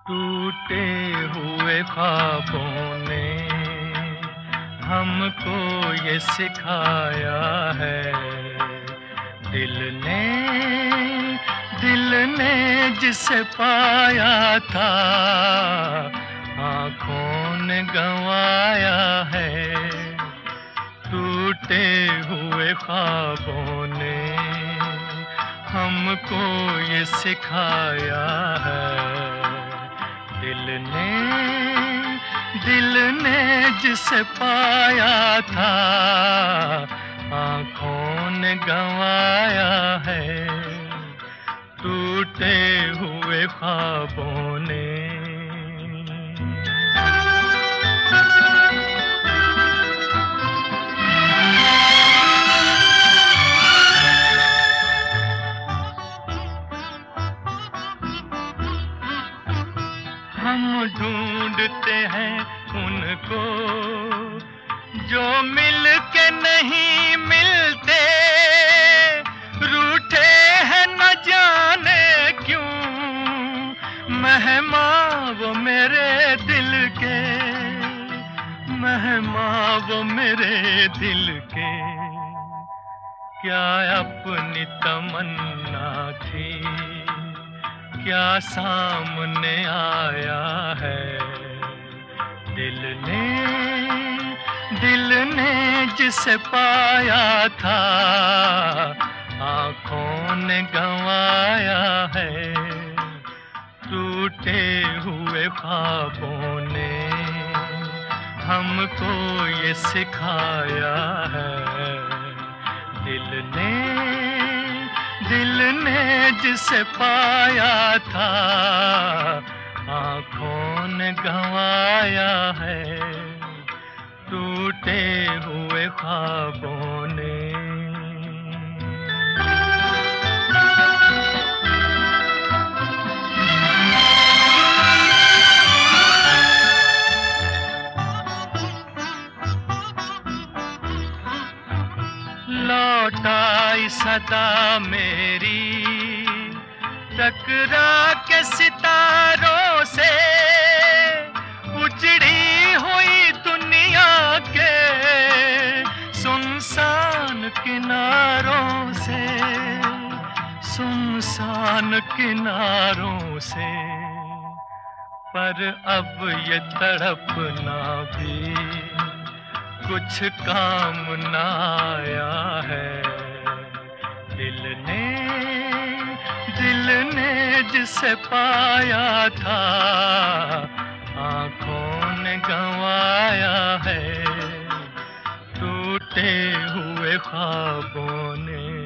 टूटे हुए ख्वाबों ने हमको ये सिखाया है। दिल ने दिल ने जिसे पाया था आँखों ने गंवाया है। टूटे हुए ख्वाबों ने हमको ये सिखाया है। दिल ने जिसे पाया था आँखों ने गंवाया है। टूटे हुए ख्वाबों ने। हम ढूंढते हैं उनको जो मिल के नहीं मिलते। रूठे हैं न जाने क्यों मेहमान वो मेरे दिल के, मेहमान वो मेरे दिल के। क्या अपनी तमन्ना थी क्या सामने आया है। दिल ने जिसे पाया था आँखों ने गंवाया है। टूटे हुए ख्वाबों ने हमको ये सिखाया है। दिल ने जिसे पाया था आँखों ने गंवाया है। टूटे हुए ख्वाबों ने। लौट आई सदा मेरी टकरा के सितारों से। उजड़ी हुई दुनिया के सुनसान किनारों से, सुनसान किनारों से। पर अब ये तड़पना भी कुछ काम न आया है। दिल ने जिसे पाया था आँखों ने गंवाया है। टूटे हुए ख्वाबों ने।